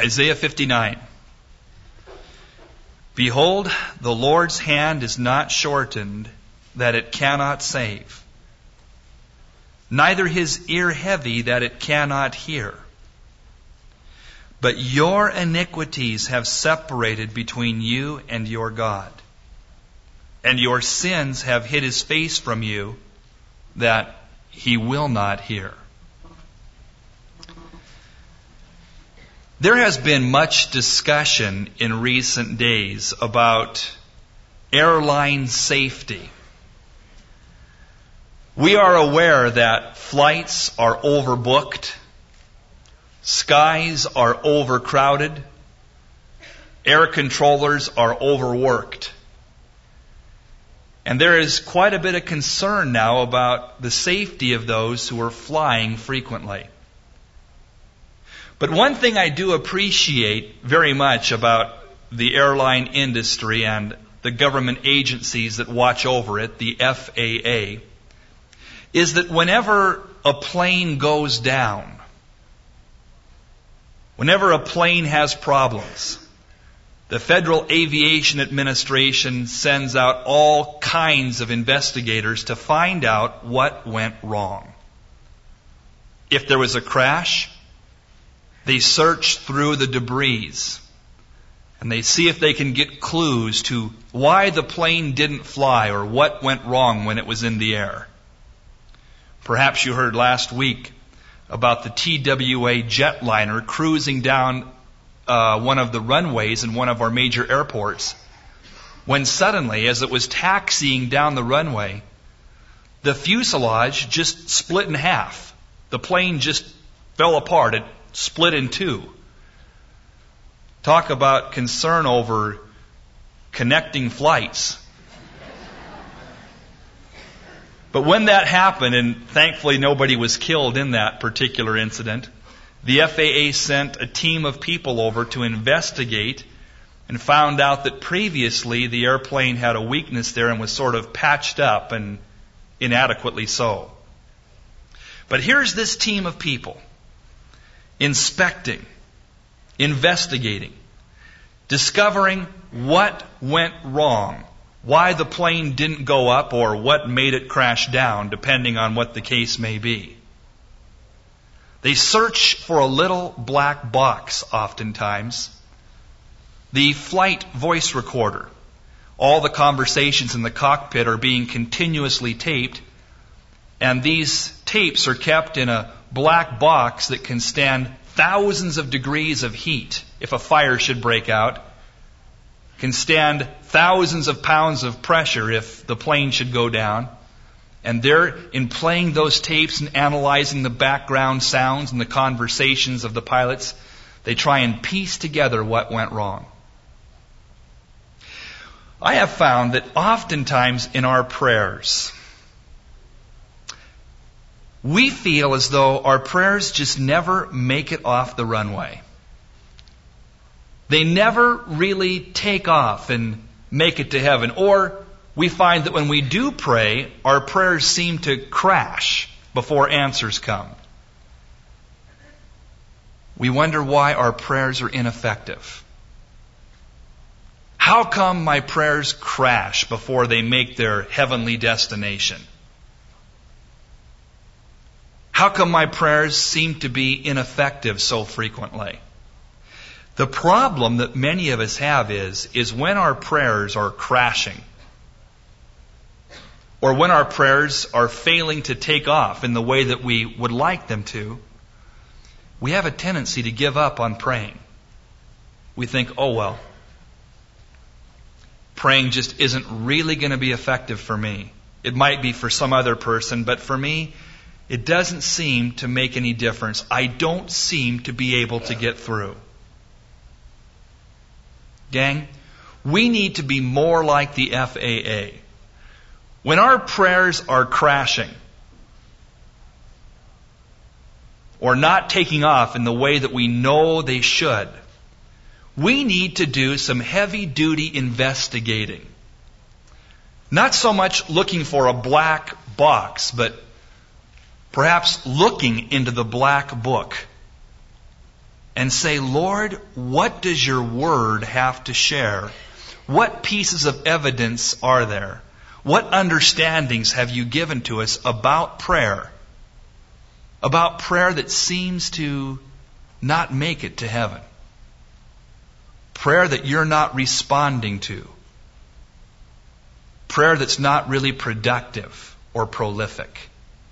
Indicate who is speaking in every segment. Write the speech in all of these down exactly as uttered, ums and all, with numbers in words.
Speaker 1: Isaiah fifty-nine. Behold, the Lord's hand is not shortened, that it cannot save, neither his ear heavy, that it cannot hear. But your iniquities have separated between you and your God, and your sins have hid his face from you, that he will not hear. There has been much discussion in recent days about airline safety. We are aware that flights are overbooked, skies are overcrowded, air controllers are overworked. And there is quite a bit of concern now about the safety of those who are flying frequently. But one thing I do appreciate very much about the airline industry and the government agencies that watch over it, the F A A, is that whenever a plane goes down, whenever a plane has problems, the Federal Aviation Administration sends out all kinds of investigators to find out what went wrong. If there was a crash, they search through the debris and they see if they can get clues to why the plane didn't fly or what went wrong when it was in the air. Perhaps you heard last week about the T W A jetliner cruising down uh, one of the runways in one of our major airports, when suddenly, as it was taxiing down the runway, the fuselage just split in half. The plane just fell apart. It split in two. Talk about concern over connecting flights. But when that happened, and thankfully nobody was killed in that particular incident, the F A A sent a team of people over to investigate and found out that previously the airplane had a weakness there and was sort of patched up, and inadequately so. But here's this team of people inspecting, investigating, discovering what went wrong, why the plane didn't go up or what made it crash down, depending on what the case may be. They search for a little black box oftentimes, the flight voice recorder. All the conversations in the cockpit are being continuously taped, and these tapes are kept in a black box that can stand thousands of degrees of heat if a fire should break out, can stand thousands of pounds of pressure if the plane should go down. And they're in playing those tapes and analyzing the background sounds and the conversations of the pilots, they try and piece together what went wrong. I have found that oftentimes in our prayers, we feel as though our prayers just never make it off the runway. They never really take off and make it to heaven. Or we find that when we do pray, our prayers seem to crash before answers come. We wonder why our prayers are ineffective. How come my prayers crash before they make their heavenly destination? How come my prayers seem to be ineffective so frequently? The problem that many of us have is, is when our prayers are crashing, or when our prayers are failing to take off in the way that we would like them to, we have a tendency to give up on praying. We think, oh well, praying just isn't really going to be effective for me. It might be for some other person, but for me, it doesn't seem to make any difference. I don't seem to be able to get through. Gang, we need to be more like the F A A. When our prayers are crashing or not taking off in the way that we know they should, we need to do some heavy-duty investigating. Not so much looking for a black box, but perhaps looking into the black book and say, Lord, what does your word have to share? What pieces of evidence are there? What understandings have you given to us about prayer? About prayer that seems to not make it to heaven. Prayer that you're not responding to. Prayer that's not really productive or prolific.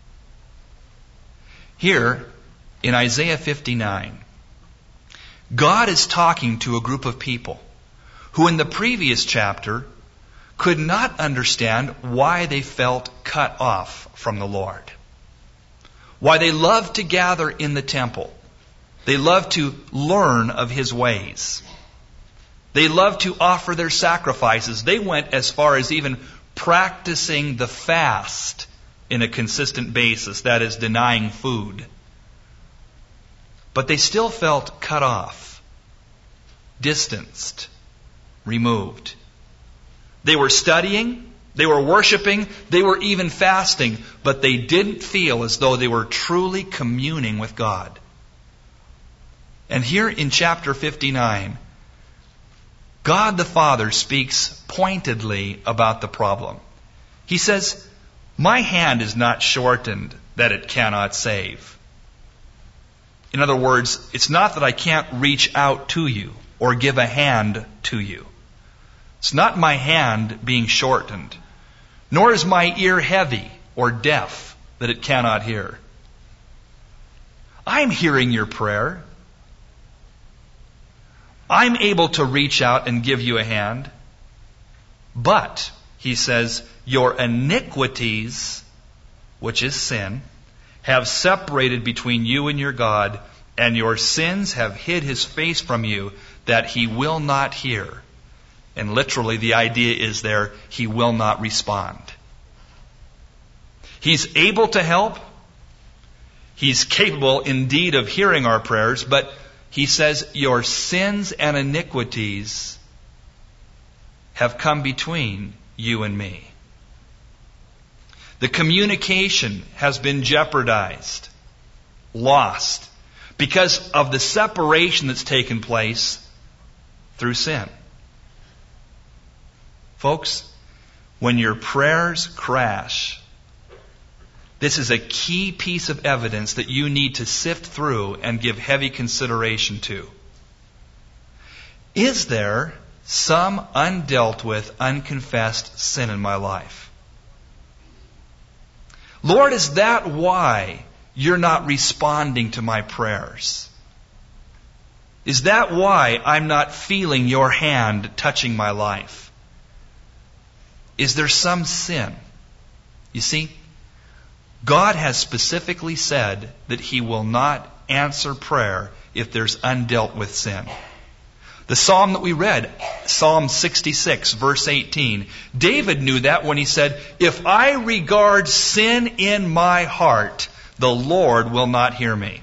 Speaker 1: Here, in Isaiah fifty-nine, God is talking to a group of people who in the previous chapter could not understand why they felt cut off from the Lord. Why they loved to gather in the temple. They loved to learn of His ways. They loved to offer their sacrifices. They went as far as even practicing the fast in a consistent basis, that is, denying food. But they still felt cut off, distanced, removed. They were studying, they were worshiping, they were even fasting, but they didn't feel as though they were truly communing with God. And here in chapter fifty-nine, God the Father speaks pointedly about the problem. He says, my hand is not shortened that it cannot save. In other words, it's not that I can't reach out to you or give a hand to you. It's not my hand being shortened, nor is my ear heavy or deaf that it cannot hear. I'm hearing your prayer. I'm able to reach out and give you a hand. But, he says, your iniquities, which is sin, have separated between you and your God, and your sins have hid His face from you, that He will not hear. And literally the idea is there, He will not respond. He's able to help. He's capable indeed of hearing our prayers, but He says, your sins and iniquities have come between you and me. The communication has been jeopardized, lost, because of the separation that's taken place through sin. Folks, when your prayers crash, this is a key piece of evidence that you need to sift through and give heavy consideration to. Is there some undealt with, unconfessed sin in my life? Lord, is that why you're not responding to my prayers? Is that why I'm not feeling your hand touching my life? Is there some sin? You see, God has specifically said that He will not answer prayer if there's undealt with sin. The psalm that we read, Psalm sixty-six, verse eighteen, David knew that when he said, if I regard sin in my heart, the Lord will not hear me.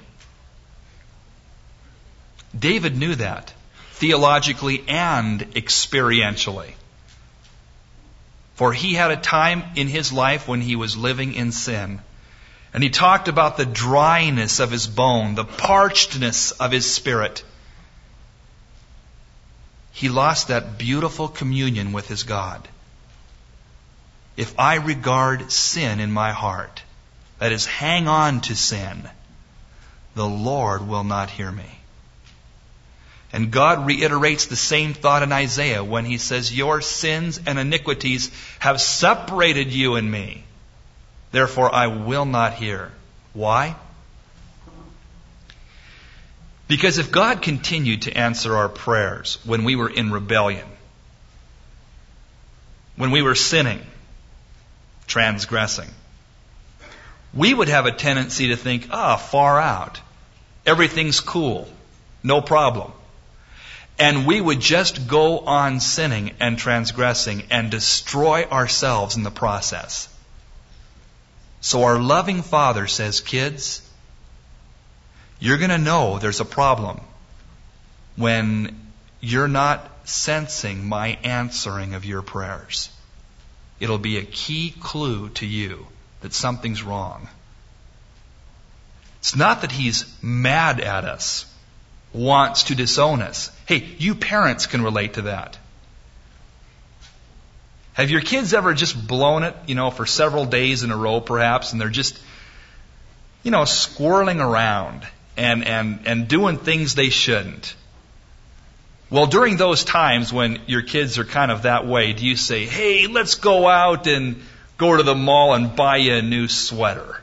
Speaker 1: David knew that, theologically and experientially. For he had a time in his life when he was living in sin. And he talked about the dryness of his bone, the parchedness of his spirit. He lost that beautiful communion with his God. If I regard sin in my heart, that is, hang on to sin, the Lord will not hear me. And God reiterates the same thought in Isaiah when He says, your sins and iniquities have separated you and me. Therefore I will not hear. Why? Because if God continued to answer our prayers when we were in rebellion, when we were sinning, transgressing, we would have a tendency to think, ah, far out. Everything's cool. No problem. And we would just go on sinning and transgressing and destroy ourselves in the process. So our loving Father says, kids, you're going to know there's a problem when you're not sensing my answering of your prayers. It'll be a key clue to you that something's wrong. It's not that He's mad at us. wants to disown us. Hey, you parents can relate to that. Have your kids ever just blown it, you know, for several days in a row perhaps, and they're just, you know, squirreling around and, and, and doing things they shouldn't? Well, during those times when your kids are kind of that way, do you say, hey, let's go out and go to the mall and buy you a new sweater?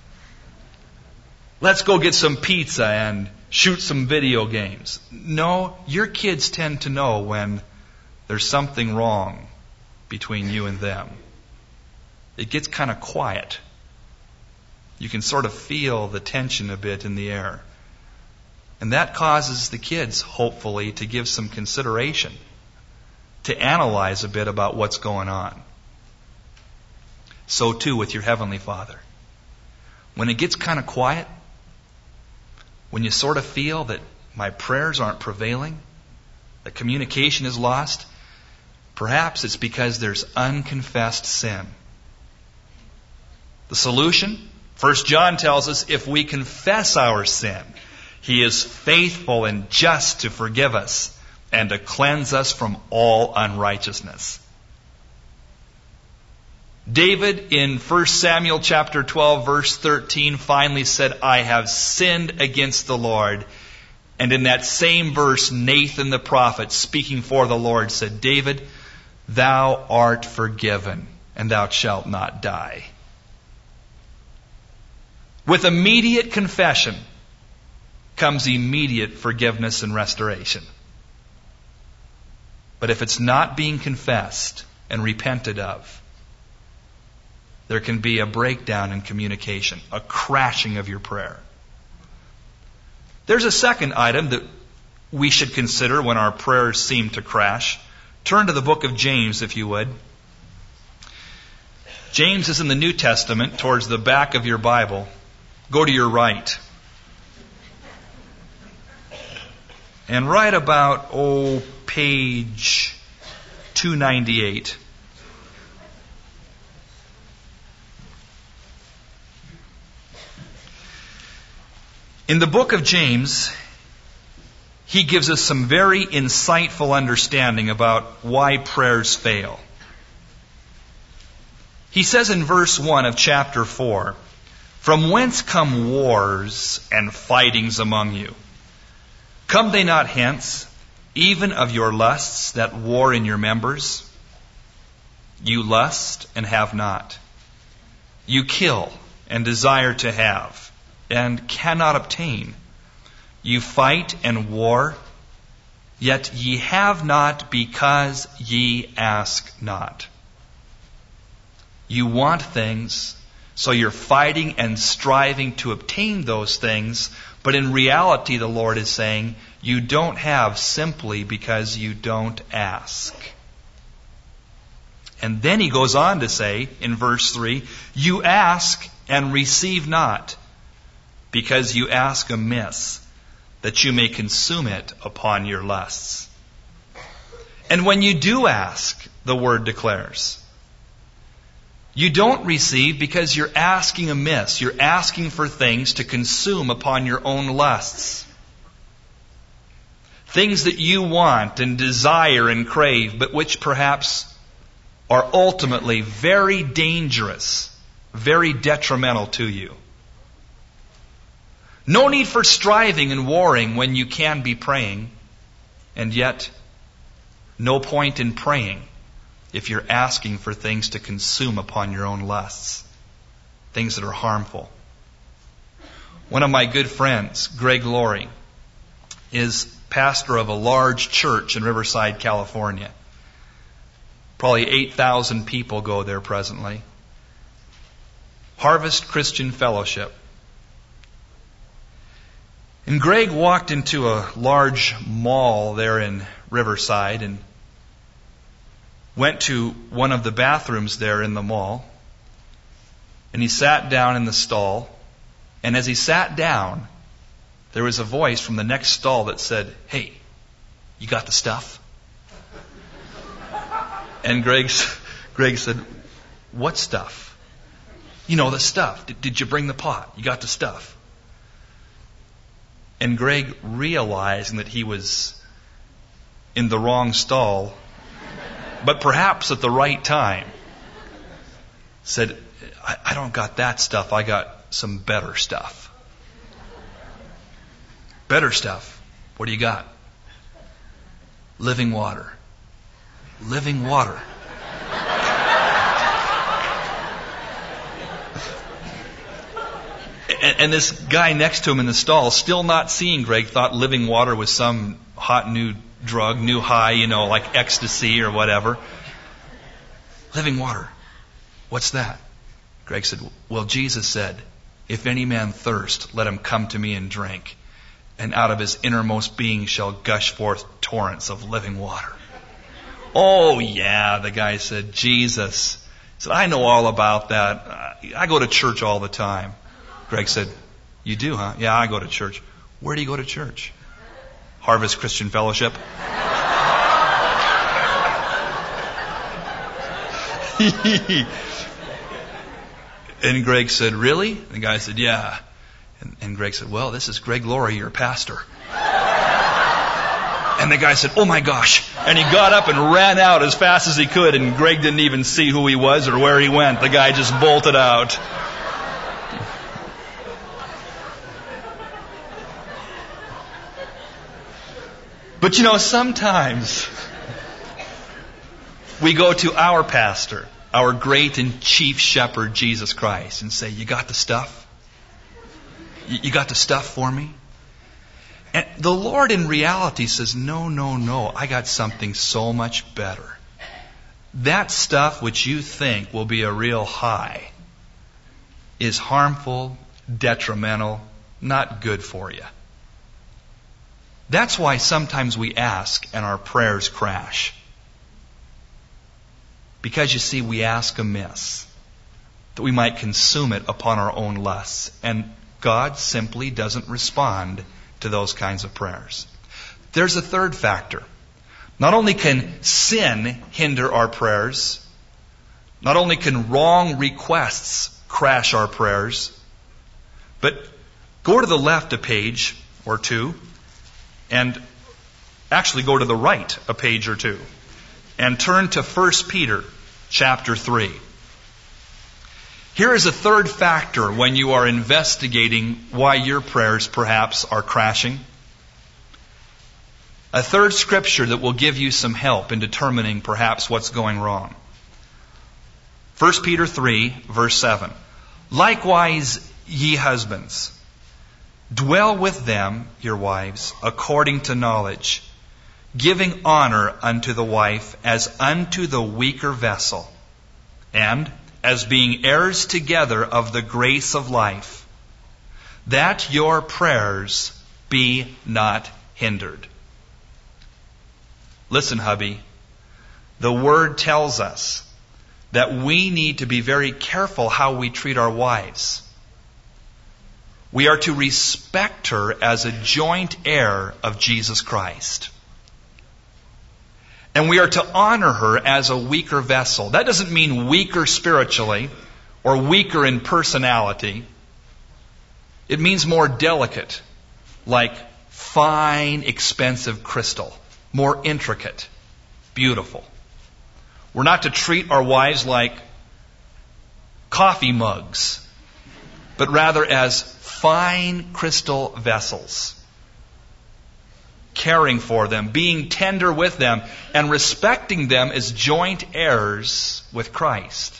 Speaker 1: Let's go get some pizza and shoot some video games. No, your kids tend to know when there's something wrong between you and them. It gets kind of quiet. You can sort of feel the tension a bit in the air. And that causes the kids, hopefully, to give some consideration, to analyze a bit about what's going on. So too with your Heavenly Father. When it gets kind of quiet, when you sort of feel that my prayers aren't prevailing, that communication is lost, perhaps it's because there's unconfessed sin. The solution? First John tells us if we confess our sin, He is faithful and just to forgive us and to cleanse us from all unrighteousness. David in First Samuel chapter twelve verse thirteen finally said, I have sinned against the Lord. And in that same verse, Nathan the prophet, speaking for the Lord, said, David, thou art forgiven, and thou shalt not die. With immediate confession comes immediate forgiveness and restoration. But if it's not being confessed and repented of, there can be a breakdown in communication, a crashing of your prayer. There's a second item that we should consider when our prayers seem to crash. Turn to the book of James, if you would. James is in the New Testament, towards the back of your Bible. Go to your right. And right about, oh, page two ninety-eight. In the book of James, he gives us some very insightful understanding about why prayers fail. He says in verse one of chapter four, From whence come wars and fightings among you? Come they not hence, even of your lusts that war in your members? You lust and have not. You kill and desire to have, and cannot obtain. You fight and war, yet ye have not because ye ask not. You want things, so you're fighting and striving to obtain those things, but in reality the Lord is saying, you don't have simply because you don't ask. And then he goes on to say in verse three, you ask and receive not, because you ask amiss, that you may consume it upon your lusts. And when you do ask, the word declares, you don't receive because you're asking amiss. You're asking for things to consume upon your own lusts. Things that you want and desire and crave, but which perhaps are ultimately very dangerous, very detrimental to you. No need for striving and warring when you can be praying, and yet no point in praying if you're asking for things to consume upon your own lusts, things that are harmful. One of my good friends, Greg Laurie, is pastor of a large church in Riverside, California. Probably eight thousand people go there presently. Harvest Christian Fellowship. And Greg walked into a large mall there in Riverside and went to one of the bathrooms there in the mall. And he sat down in the stall. And as he sat down, there was a voice from the next stall that said, "Hey, you got the stuff?" And Greg, Greg said, "What stuff?" "You know, the stuff. Did, did you bring the pot? You got the stuff?" And Greg, realizing that he was in the wrong stall, but perhaps at the right time, said, I, I don't got that stuff. I got some better stuff. Better stuff. What do you got? Living water. Living water. and, and this guy next to him in the stall, still not seeing Greg, thought living water was some hot new drug, new high, you know, like ecstasy or whatever. Living water. What's that? Greg said, well, Jesus said, if any man thirst, let him come to me and drink. And out of his innermost being shall gush forth torrents of living water. Oh, yeah, the guy said, Jesus. He said, I know all about that. I go to church all the time. Greg said, you do, huh? Yeah, I go to church. Where do you go to church? Harvest Christian Fellowship. And Greg said, really? And the guy said, yeah. And, and Greg said, well, this is Greg Laurie, your pastor. And the guy said, oh my gosh. And he got up and ran out as fast as he could, and Greg didn't even see who he was or where he went. The guy just bolted out. But you know, sometimes we go to our pastor, our great and chief shepherd, Jesus Christ, and say, you got the stuff? You got the stuff for me? And the Lord in reality says, no, no, no, I got something so much better. That stuff which you think will be a real high is harmful, detrimental, not good for you. That's why sometimes we ask and our prayers crash. Because you see, we ask amiss, that we might consume it upon our own lusts. And God simply doesn't respond to those kinds of prayers. There's a third factor. Not only can sin hinder our prayers, not only can wrong requests crash our prayers, but go to the left a page or two, and actually go to the right a page or two, and turn to First Peter chapter three. Here is a third factor when you are investigating why your prayers perhaps are crashing. A third scripture that will give you some help in determining perhaps what's going wrong. First Peter three, verse seven. Likewise, ye husbands, dwell with them, your wives, according to knowledge, giving honor unto the wife as unto the weaker vessel, and as being heirs together of the grace of life, that your prayers be not hindered. Listen, hubby, the Word tells us that we need to be very careful how we treat our wives. We are to respect her as a joint heir of Jesus Christ. And we are to honor her as a weaker vessel. That doesn't mean weaker spiritually or weaker in personality. It means more delicate, like fine, expensive crystal, more intricate, beautiful. We're not to treat our wives like coffee mugs, but rather as fine crystal vessels. Caring for them, being tender with them, and respecting them as joint heirs with Christ.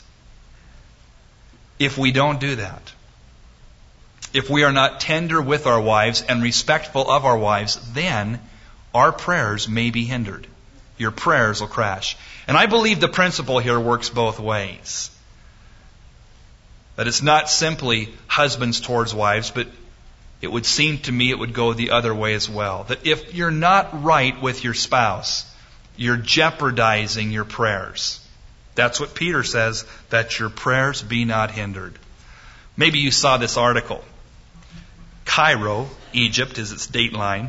Speaker 1: If we don't do that, if we are not tender with our wives and respectful of our wives, then our prayers may be hindered. Your prayers will crash. And I believe the principle here works both ways. That it's not simply husbands towards wives, but it would seem to me it would go the other way as well. That if you're not right with your spouse, you're jeopardizing your prayers. That's what Peter says, that your prayers be not hindered. Maybe you saw this article. Cairo, Egypt is its dateline.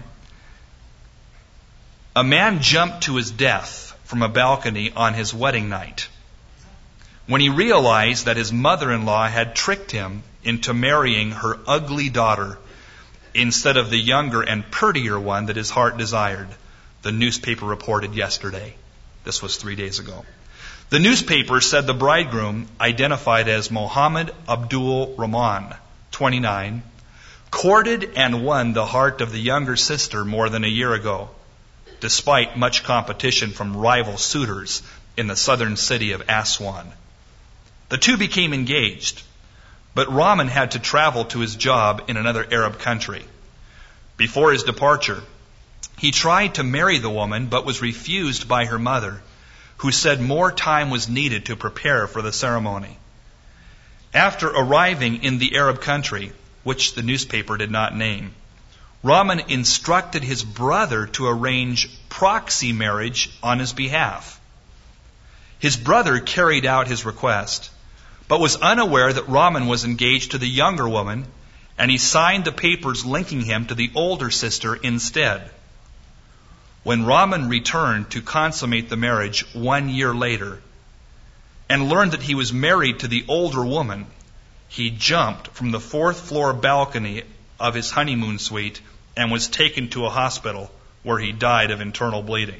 Speaker 1: A man jumped to his death from a balcony on his wedding night when he realized that his mother-in-law had tricked him into marrying her ugly daughter instead of the younger and prettier one that his heart desired, the newspaper reported yesterday. This was three days ago. The newspaper said the bridegroom, identified as Mohammed Abdul Rahman, twenty-nine, courted and won the heart of the younger sister more than a year ago, despite much competition from rival suitors in the southern city of Aswan. The two became engaged, but Rahman had to travel to his job in another Arab country. Before his departure, he tried to marry the woman, but was refused by her mother, who said more time was needed to prepare for the ceremony. After arriving in the Arab country, which the newspaper did not name, Rahman instructed his brother to arrange proxy marriage on his behalf. His brother carried out his request, but was unaware that Rahman was engaged to the younger woman, and he signed the papers linking him to the older sister instead. When Rahman returned to consummate the marriage one year later and learned that he was married to the older woman, he jumped from the fourth floor balcony of his honeymoon suite and was taken to a hospital where he died of internal bleeding.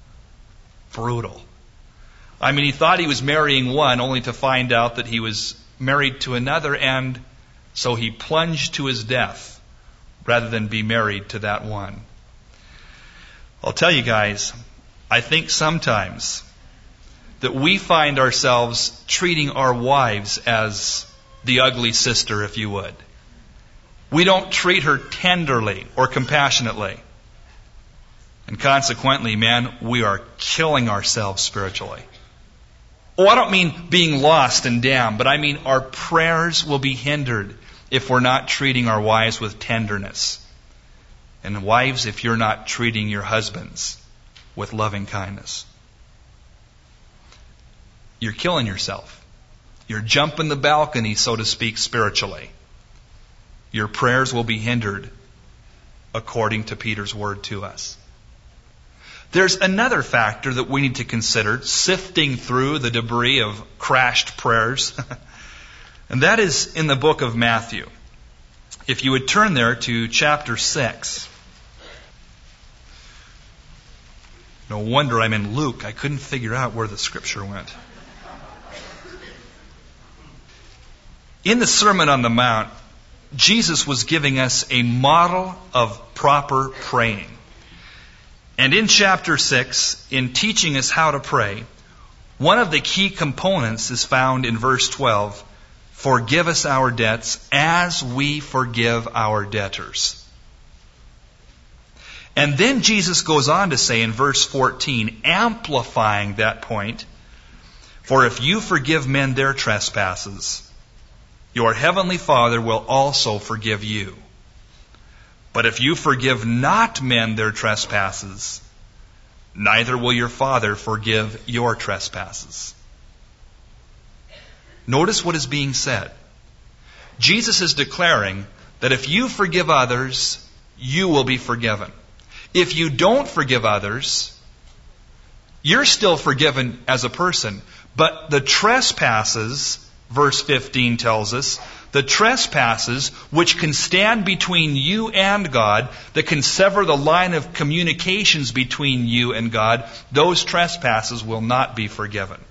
Speaker 1: Brutal. I mean, he thought he was marrying one only to find out that he was married to another, and so he plunged to his death rather than be married to that one. I'll tell you guys, I think sometimes that we find ourselves treating our wives as the ugly sister, if you would. We don't treat her tenderly or compassionately. And consequently, man, we are killing ourselves spiritually. Oh, I don't mean being lost and damned, but I mean our prayers will be hindered if we're not treating our wives with tenderness. And wives, if you're not treating your husbands with loving kindness. You're killing yourself. You're jumping the balcony, so to speak, spiritually. Your prayers will be hindered according to Peter's word to us. There's another factor that we need to consider, sifting through the debris of crashed prayers. And that is in the book of Matthew. If you would turn there to chapter six. No wonder I'm in Luke. I couldn't figure out where the scripture went. In the Sermon on the Mount, Jesus was giving us a model of proper praying. And in chapter six, in teaching us how to pray, one of the key components is found in verse twelve. Forgive us our debts as we forgive our debtors. And then Jesus goes on to say in verse fourteen, amplifying that point, for if you forgive men their trespasses, your heavenly Father will also forgive you. But if you forgive not men their trespasses, neither will your Father forgive your trespasses. Notice what is being said. Jesus is declaring that if you forgive others, you will be forgiven. If you don't forgive others, you're still forgiven as a person. But the trespasses, verse fifteen tells us, the trespasses which can stand between you and God, that can sever the line of communications between you and God, those trespasses will not be forgiven.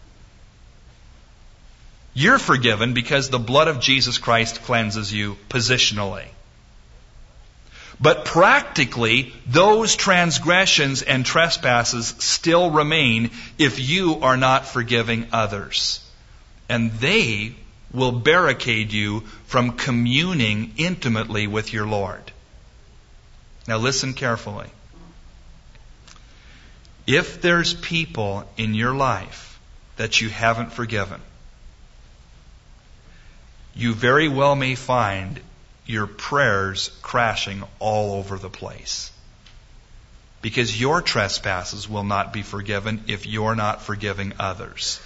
Speaker 1: You're forgiven because the blood of Jesus Christ cleanses you positionally. But practically, those transgressions and trespasses still remain if you are not forgiving others. And they will barricade you from communing intimately with your Lord. Now listen carefully. If there's people in your life that you haven't forgiven, you very well may find your prayers crashing all over the place. Because your trespasses will not be forgiven if you're not forgiving others.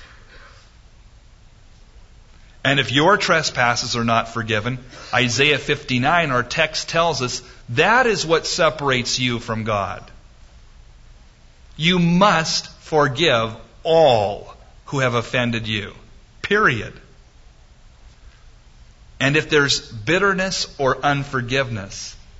Speaker 1: And if your trespasses are not forgiven, Isaiah fifty-nine, our text tells us, that is what separates you from God. You must forgive all who have offended you. Period. And if there's bitterness or unforgiveness,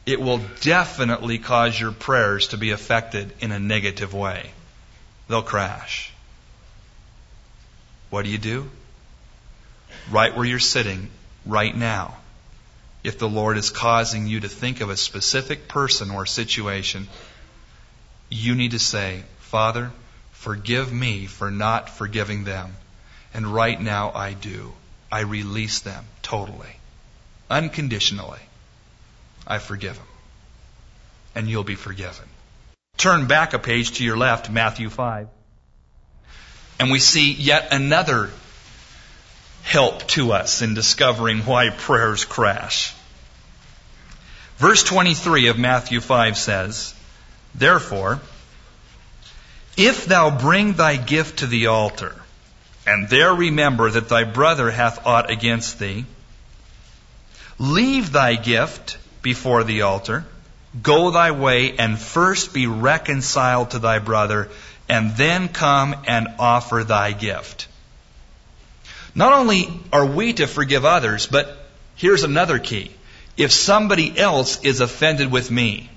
Speaker 1: it will definitely cause your prayers to be affected in a negative way. They'll crash. What do you do? Right where you're sitting, right now, if the Lord is causing you to think of a specific person or situation, you need to say, Father, forgive me for not forgiving them. And right now I do. I release them totally, unconditionally. I forgive them. And you'll be forgiven. Turn back a page to your left, Matthew five. And we see yet another help to us in discovering why prayers crash. Verse twenty-three of Matthew five says, Therefore, if thou bring thy gift to the altar, and there remember that thy brother hath aught against thee, leave thy gift before the altar, go thy way, and first be reconciled to thy brother, and then come and offer thy gift. Not only are we to forgive others, but here's another key. If somebody else is offended with me,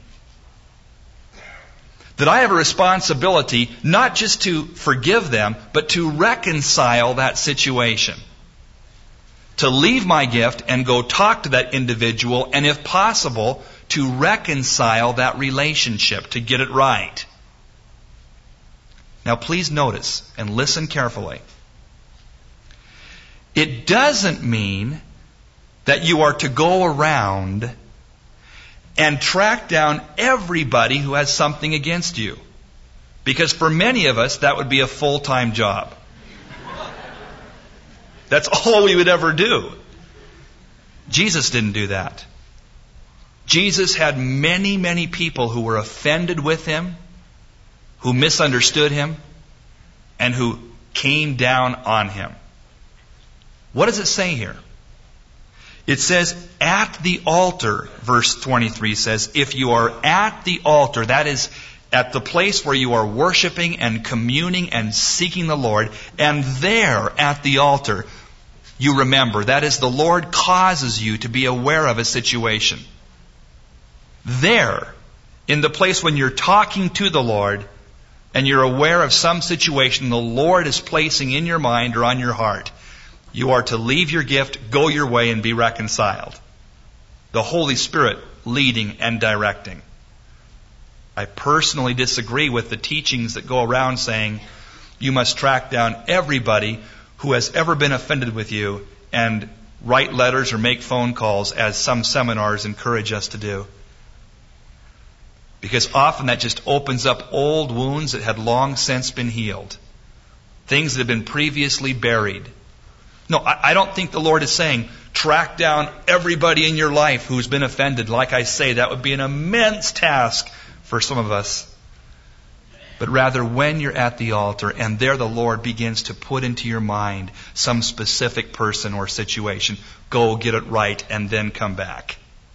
Speaker 1: that I have a responsibility not just to forgive them, but to reconcile that situation. To leave my gift and go talk to that individual, and if possible, to reconcile that relationship, to get it right. Now please notice and listen carefully. It doesn't mean that you are to go around and track down everybody who has something against you. Because for many of us, that would be a full-time job. That's all we would ever do. Jesus didn't do that. Jesus had many, many people who were offended with him, who misunderstood him, and who came down on him. What does it say here? It says, at the altar, verse twenty-three says, if you are at the altar, that is at the place where you are worshiping and communing and seeking the Lord, and there at the altar, you remember, that is, the Lord causes you to be aware of a situation. There, in the place when you're talking to the Lord, and you're aware of some situation the Lord is placing in your mind or on your heart, you are to leave your gift, go your way, and be reconciled. The Holy Spirit leading and directing. I personally disagree with the teachings that go around saying you must track down everybody who has ever been offended with you and write letters or make phone calls, as some seminars encourage us to do. Because often that just opens up old wounds that had long since been healed. Things that have been previously buried. No, I don't think the Lord is saying, track down everybody in your life who's been offended. Like I say, that would be an immense task for some of us. But rather, when you're at the altar and there the Lord begins to put into your mind some specific person or situation, go get it right and then come back.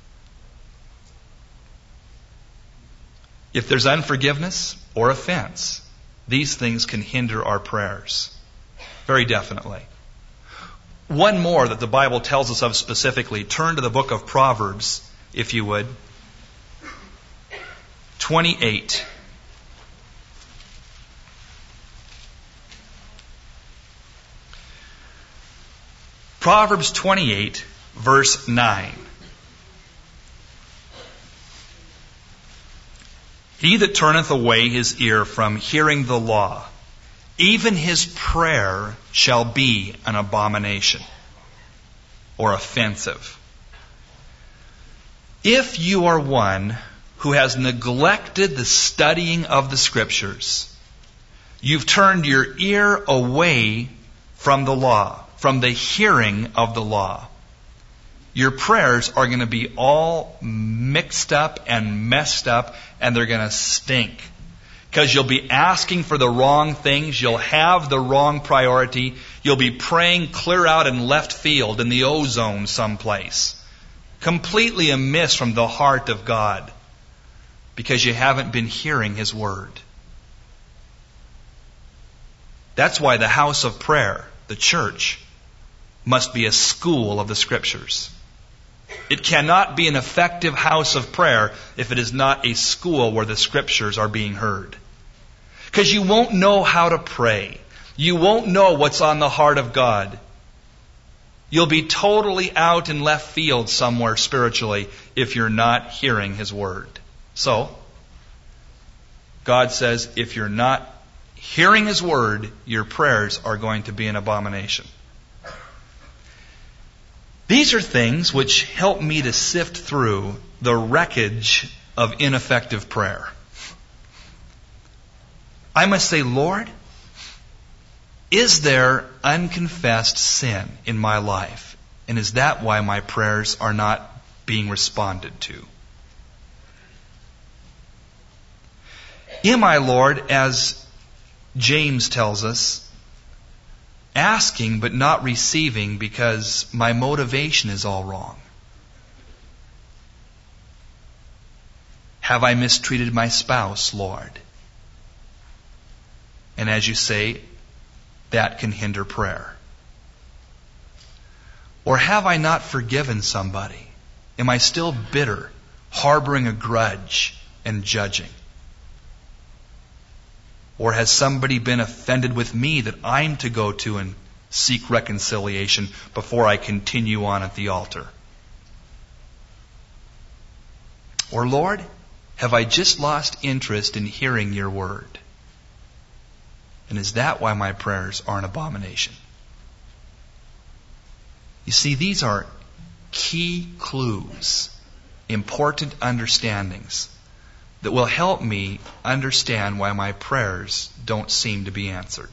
Speaker 1: If there's unforgiveness or offense, these things can hinder our prayers. Very definitely. One more that the Bible tells us of specifically. Turn to the book of Proverbs, if you would. twenty-eight. Proverbs twenty-eight, verse nine. He that turneth away his ear from hearing the law, even his prayer shall be an abomination or offensive. If you are one who has neglected the studying of the Scriptures, you've turned your ear away from the law, from the hearing of the law, your prayers are going to be all mixed up and messed up, and they're going to stink. Because you'll be asking for the wrong things, you'll have the wrong priority, you'll be praying clear out in left field in the ozone someplace. Completely amiss from the heart of God. Because you haven't been hearing His Word. That's why the house of prayer, the church, must be a school of the Scriptures. It cannot be an effective house of prayer if it is not a school where the Scriptures are being heard. Because you won't know how to pray. You won't know what's on the heart of God. You'll be totally out in left field somewhere spiritually if you're not hearing His Word. So, God says if you're not hearing His Word, your prayers are going to be an abomination. These are things which help me to sift through the wreckage of ineffective prayer. I must say, Lord, is there unconfessed sin in my life? And is that why my prayers are not being responded to? Am I, Lord, as James tells us, asking but not receiving because my motivation is all wrong? Have I mistreated my spouse, Lord? And as you say, that can hinder prayer. Or have I not forgiven somebody? Am I still bitter, harboring a grudge and judging? Or has somebody been offended with me that I'm to go to and seek reconciliation before I continue on at the altar? Or, Lord, have I just lost interest in hearing your word? And is that why my prayers are an abomination? You see, these are key clues, important understandings that will help me understand why my prayers don't seem to be answered.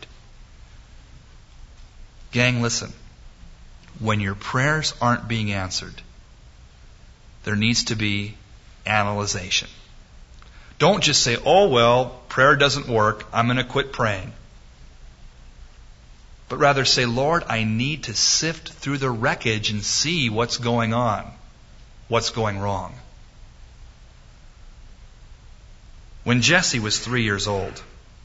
Speaker 1: Gang, listen. When your prayers aren't being answered, there needs to be analyzation. Don't just say, oh, well, prayer doesn't work, I'm going to quit praying. But rather say, Lord, I need to sift through the wreckage and see what's going on, what's going wrong. When Jessie was three years old,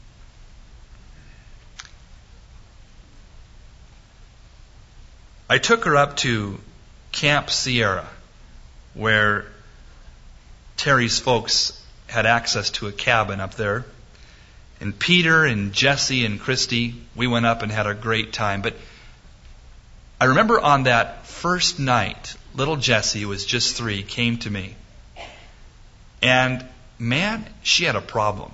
Speaker 1: I took her up to Camp Sierra, where Terry's folks had access to a cabin up there. And Peter and Jessie and Christy, we went up and had a great time. But I remember on that first night, little Jessie, who was just three, came to me. And man, she had a problem.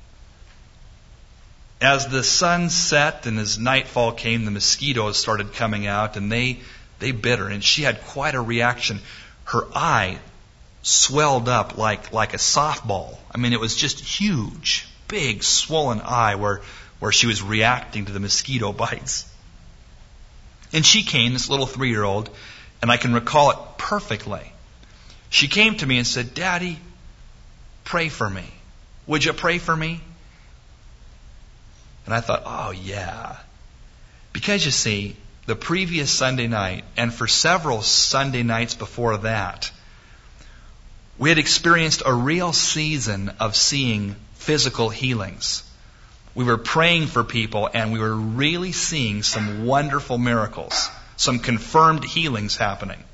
Speaker 1: As the sun set and as nightfall came, the mosquitoes started coming out and they, they bit her. And she had quite a reaction. Her eye swelled up like, like a softball. I mean, it was just huge, big, swollen eye where, where she was reacting to the mosquito bites. And she came, this little three-year-old, and I can recall it perfectly. She came to me and said, Daddy, pray for me. Would you pray for me? And I thought, oh yeah. Because you see, the previous Sunday night, and for several Sunday nights before that, we had experienced a real season of seeing physical healings. We were praying for people, and we were really seeing some wonderful miracles, some confirmed healings happening.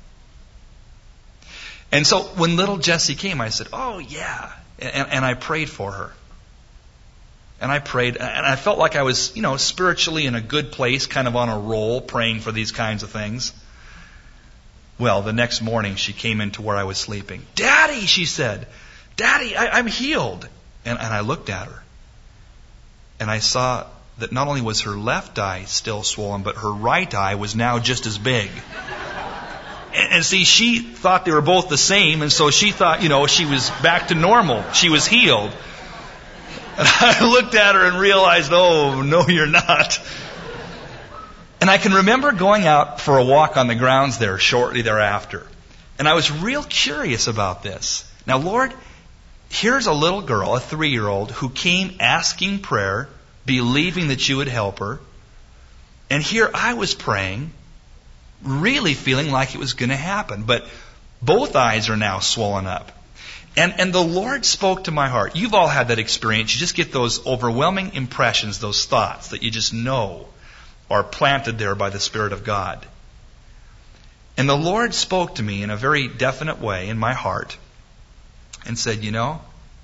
Speaker 1: And so when little Jessie came, I said, oh yeah. And, and I prayed for her. And I prayed, and I felt like I was, you know, spiritually in a good place, kind of on a roll, praying for these kinds of things. Well, the next morning she came into where I was sleeping. Daddy, she said, Daddy, I, I'm healed. And, and I looked at her. And I saw that not only was her left eye still swollen, but her right eye was now just as big. And, and see, she thought they were both the same, and so she thought, you know, she was back to normal. She was healed. And I looked at her and realized, oh, no, you're not. And I can remember going out for a walk on the grounds there shortly thereafter. And I was real curious about this. Now, Lord, here's a little girl, a three-year-old, who came asking prayer, believing that you would help her. And here I was praying, really feeling like it was going to happen. But both eyes are now swollen up. And, and the Lord spoke to my heart. You've all had that experience. You just get those overwhelming impressions, those thoughts that you just know are planted there by the Spirit of God. And the Lord spoke to me in a very definite way in my heart and said, you know,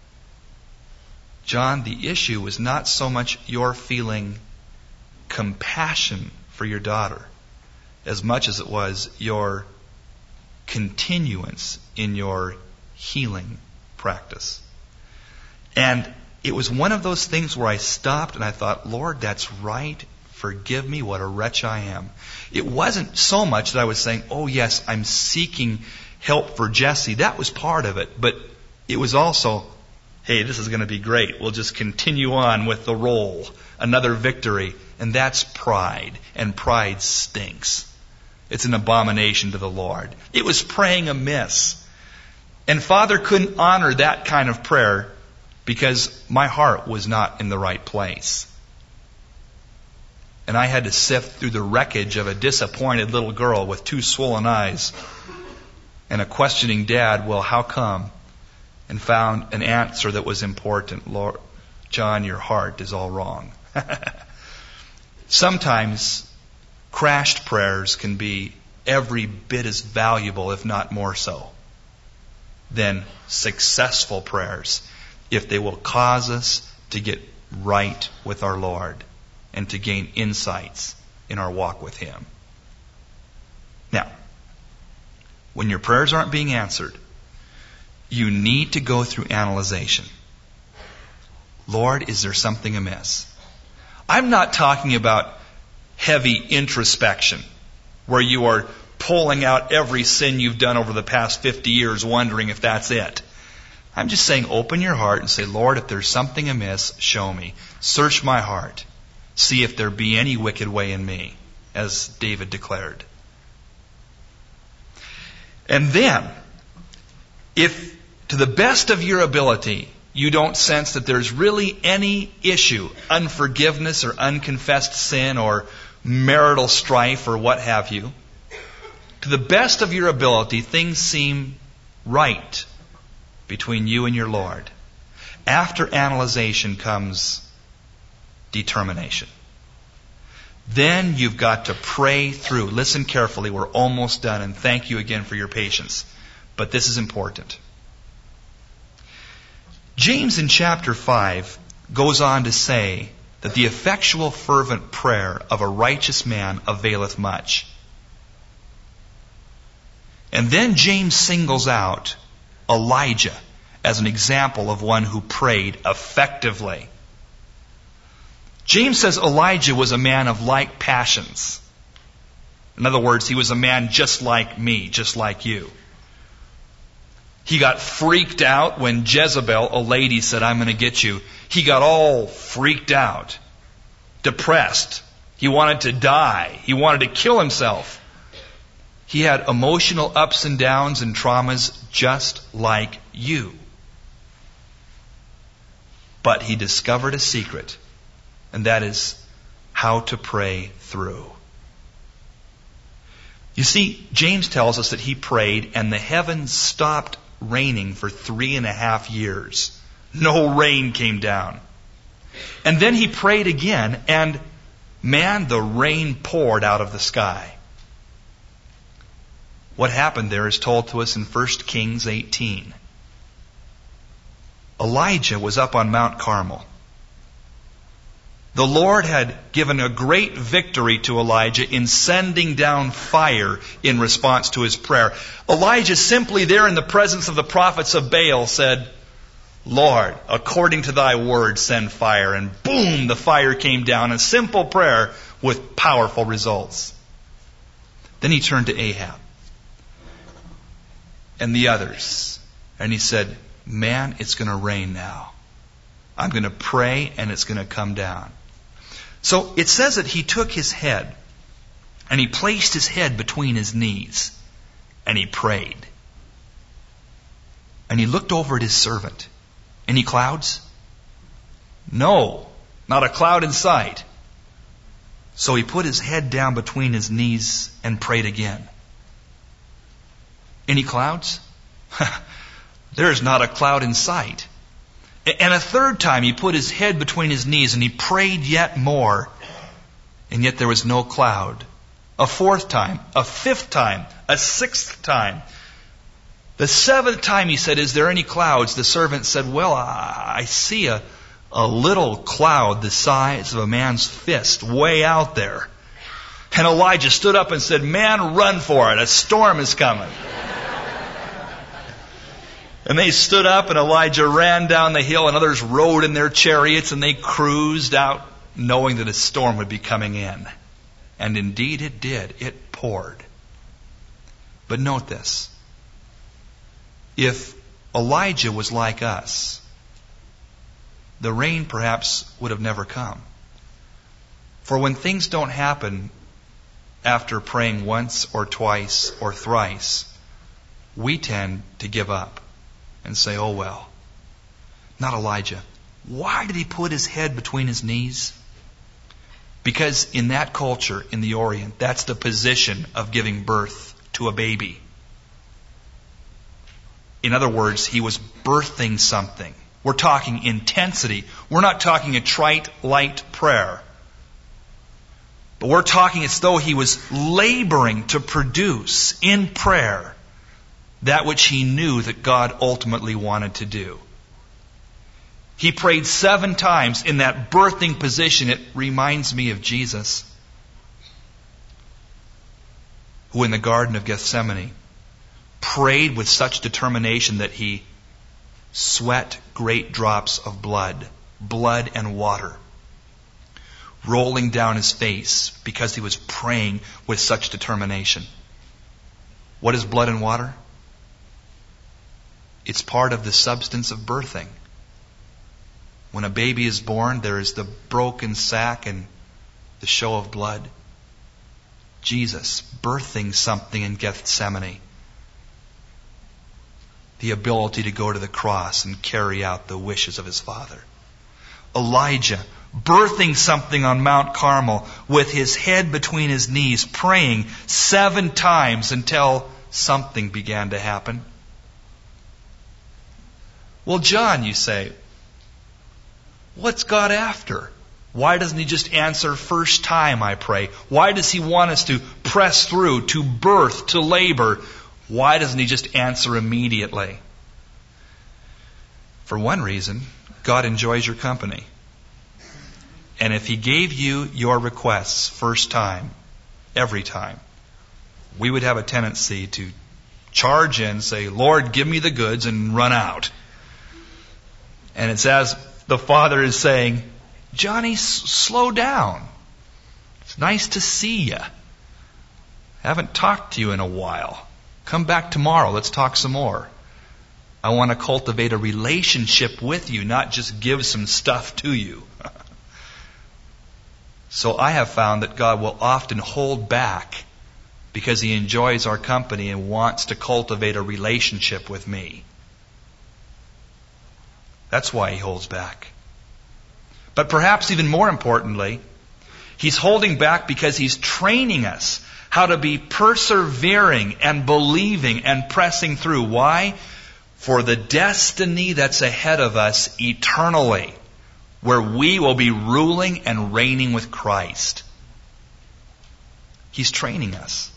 Speaker 1: John, the issue was not so much your feeling compassion for your daughter as much as it was your continuance in your healing practice. And it was one of those things where I stopped and I thought, Lord, that's right. Forgive me, what a wretch I am. It wasn't so much that I was saying, oh yes, I'm seeking help for Jesse. That was part of it. But it was also, hey, this is going to be great. We'll just continue on with the role. Another victory. And that's pride. And pride stinks. It's an abomination to the Lord. It was praying amiss. And Father couldn't honor that kind of prayer because my heart was not in the right place. And I had to sift through the wreckage of a disappointed little girl with two swollen eyes and a questioning dad, well, how come? And found an answer that was important. Lord, John, your heart is all wrong. Sometimes crashed prayers can be every bit as valuable, if not more so, than successful prayers if they will cause us to get right with our Lord and to gain insights in our walk with Him. Now, when your prayers aren't being answered, you need to go through analyzation. Lord, is there something amiss? I'm not talking about heavy introspection, where you are pulling out every sin you've done over the past fifty years, wondering if that's it. I'm just saying, open your heart and say, Lord, if there's something amiss, show me. Search my heart. See if there be any wicked way in me, as David declared. And then, if to the best of your ability, you don't sense that there's really any issue, unforgiveness or unconfessed sin or marital strife or what have you, to the best of your ability, things seem right between you and your Lord. After analyzation comes determination. Then you've got to pray through. Listen carefully, we're almost done, and thank you again for your patience. But this is important. James in chapter five goes on to say that the effectual fervent prayer of a righteous man availeth much. And then James singles out Elijah as an example of one who prayed effectively. James says Elijah was a man of like passions. In other words, he was a man just like me, just like you. He got freaked out when Jezebel, a lady, said, I'm going to get you. He got all freaked out, depressed. He wanted to die. He wanted to kill himself. He had emotional ups and downs and traumas just like you. But he discovered a secret, and that is how to pray through. You see, James tells us that he prayed and the heavens stopped raining for three and a half years. No rain came down. And then he prayed again, and man, the rain poured out of the sky. What happened there is told to us in First Kings eighteen. Elijah was up on Mount Carmel. The Lord had given a great victory to Elijah in sending down fire in response to his prayer. Elijah simply there in the presence of the prophets of Baal said, Lord, according to thy word, send fire. And boom, the fire came down. A simple prayer with powerful results. Then he turned to Ahab and the others. And he said, man, it's going to rain now. I'm going to pray and it's going to come down. So it says that he took his head and he placed his head between his knees and he prayed. And he looked over at his servant. Any clouds? No, not a cloud in sight. So he put his head down between his knees and prayed again. Any clouds? There's not a cloud in sight. And a third time he put his head between his knees and he prayed yet more. And yet there was no cloud. A fourth time, a fifth time, A sixth time. The seventh time he said, "Is there any clouds?" The servant said, "Well, I see a, a little cloud the size of a man's fist way out there." And Elijah stood up and said, "Man, run for it. A storm is coming." And they stood up, and Elijah ran down the hill, and others rode in their chariots, and they cruised out, knowing that a storm would be coming in. And indeed it did. It poured. But note this. If Elijah was like us, the rain perhaps would have never come. For when things don't happen after praying once or twice or thrice, we tend to give up and say, "Oh well." Not Elijah. Why did he put his head between his knees? Because in that culture, in the Orient, that's the position of giving birth to a baby. In other words, he was birthing something. We're talking intensity. We're not talking a trite, light prayer. But we're talking as though he was laboring to produce in prayer that which he knew that God ultimately wanted to do. He prayed seven times in that birthing position. It reminds me of Jesus, who in the Garden of Gethsemane prayed with such determination that he sweat great drops of blood, blood and water, rolling down his face because he was praying with such determination. What is blood and water? It's part of the substance of birthing. When a baby is born, there is the broken sac and the show of blood. Jesus birthing something in Gethsemane. The ability to go to the cross and carry out the wishes of his Father. Elijah birthing something on Mount Carmel with his head between his knees, praying seven times until something began to happen. Well, John, you say, what's God after? Why doesn't he just answer first time, I pray? Why does he want us to press through, to birth, to labor? Why doesn't he just answer immediately? For one reason, God enjoys your company. And if he gave you your requests first time, every time, we would have a tendency to charge in, say, "Lord, give me the goods," and run out. And it's as the Father is saying, "Johnny, s- slow down. It's nice to see you. Haven't talked to you in a while. Come back tomorrow. Let's talk some more. I want to cultivate a relationship with you, not just give some stuff to you." So I have found that God will often hold back because he enjoys our company and wants to cultivate a relationship with me. That's why he holds back. But perhaps even more importantly, he's holding back because he's training us how to be persevering and believing and pressing through. Why? For the destiny that's ahead of us eternally, where we will be ruling and reigning with Christ. He's training us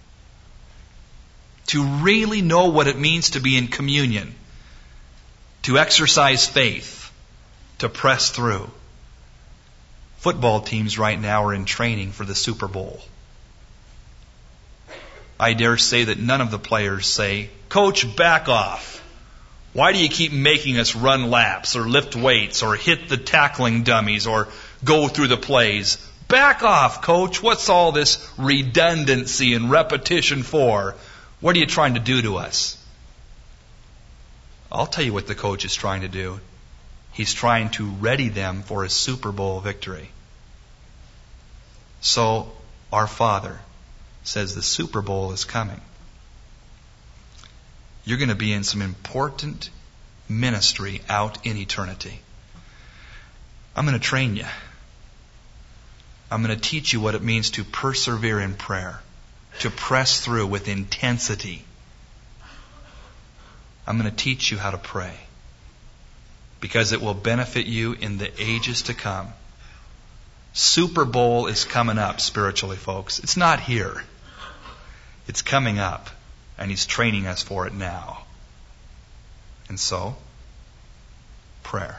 Speaker 1: to really know what it means to be in communion, to exercise faith, to press through. Football teams right now are in training for the Super Bowl. I dare say that none of the players say, "Coach, back off. Why do you keep making us run laps or lift weights or hit the tackling dummies or go through the plays? Back off, Coach. What's all this redundancy and repetition for? What are you trying to do to us?" I'll tell you what the coach is trying to do. He's trying to ready them for a Super Bowl victory. So, our Father says the Super Bowl is coming. You're going to be in some important ministry out in eternity. I'm going to train you. I'm going to teach you what it means to persevere in prayer, to press through with intensity. I'm going to teach you how to pray because it will benefit you in the ages to come. Super Bowl is coming up spiritually, folks. It's not here. It's coming up, and He's training us for it now. And so, prayer.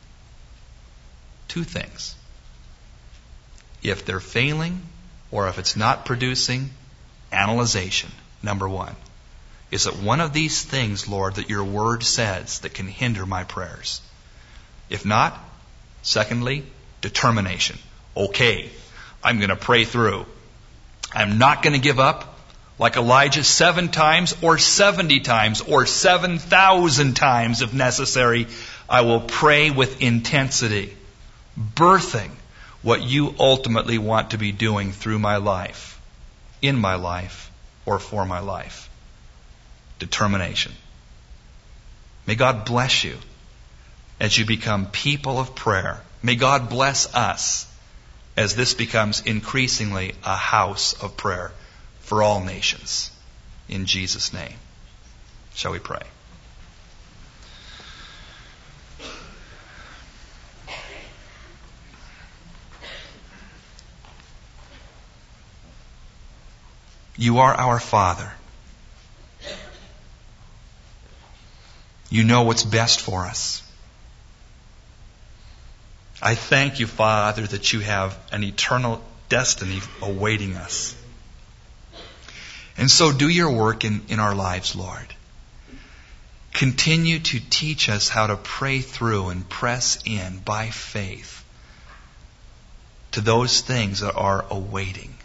Speaker 1: Two things. If they're failing, or if it's not producing, analyzation. Number one. Is it one of these things, Lord, that your word says that can hinder my prayers? If not, secondly, determination. Okay, I'm going to pray through. I'm not going to give up like Elijah seven times or seventy times or seven thousand times if necessary. I will pray with intensity, birthing what you ultimately want to be doing through my life, in my life, or for my life. Determination. May God bless you as you become people of prayer. May God bless us as this becomes increasingly a house of prayer for all nations. In Jesus' name. Shall we pray? You are our Father. You know what's best for us. I thank you, Father, that you have an eternal destiny awaiting us. And so do your work in, in our lives, Lord. Continue to teach us how to pray through and press in by faith to those things that are awaiting.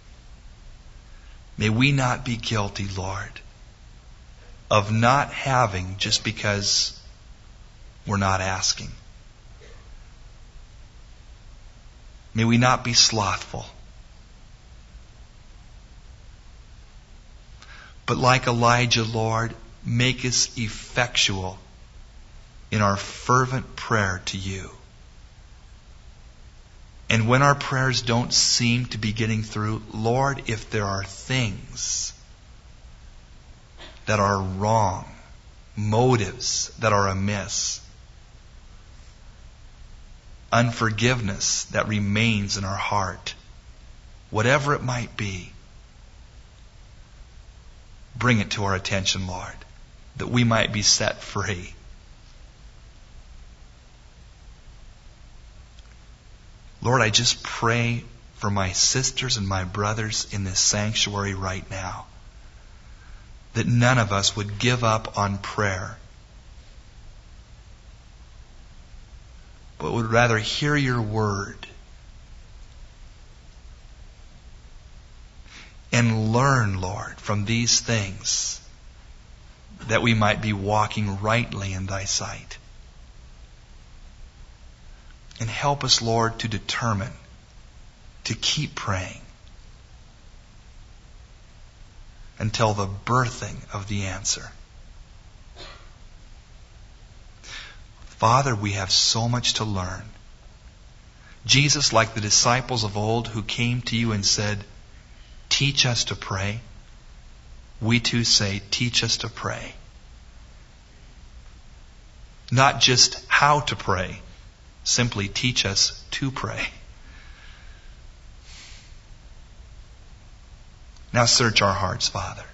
Speaker 1: May we not be guilty, Lord, of not having just because we're not asking. May we not be slothful. But like Elijah, Lord, make us effectual in our fervent prayer to you. And when our prayers don't seem to be getting through, Lord, if there are things that are wrong, motives that are amiss, unforgiveness that remains in our heart, whatever it might be, bring it to our attention, Lord, that we might be set free. Lord, I just pray for my sisters and my brothers in this sanctuary right now, that none of us would give up on prayer, but would rather hear your word and learn, Lord, from these things, that we might be walking rightly in thy sight. And help us, Lord, to determine to keep praying until the birthing of the answer. Father, we have so much to learn. Jesus, like the disciples of old who came to you and said, teach us to pray, we too say, teach us to pray. Not just how to pray, simply teach us to pray. Now search our hearts, Father.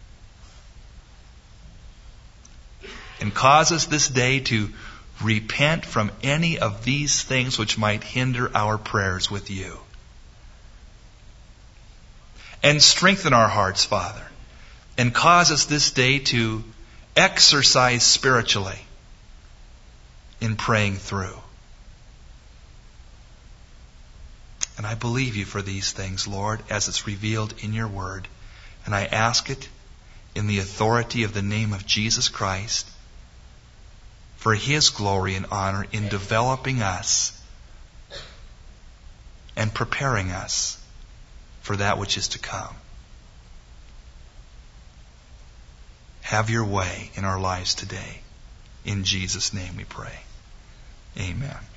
Speaker 1: And cause us this day to repent from any of these things which might hinder our prayers with you. And strengthen our hearts, Father. And cause us this day to exercise spiritually in praying through. And I believe you for these things, Lord, as it's revealed in your word. And I ask it in the authority of the name of Jesus Christ for his glory and honor in developing us and preparing us for that which is to come. Have your way in our lives today. In Jesus' name we pray. Amen.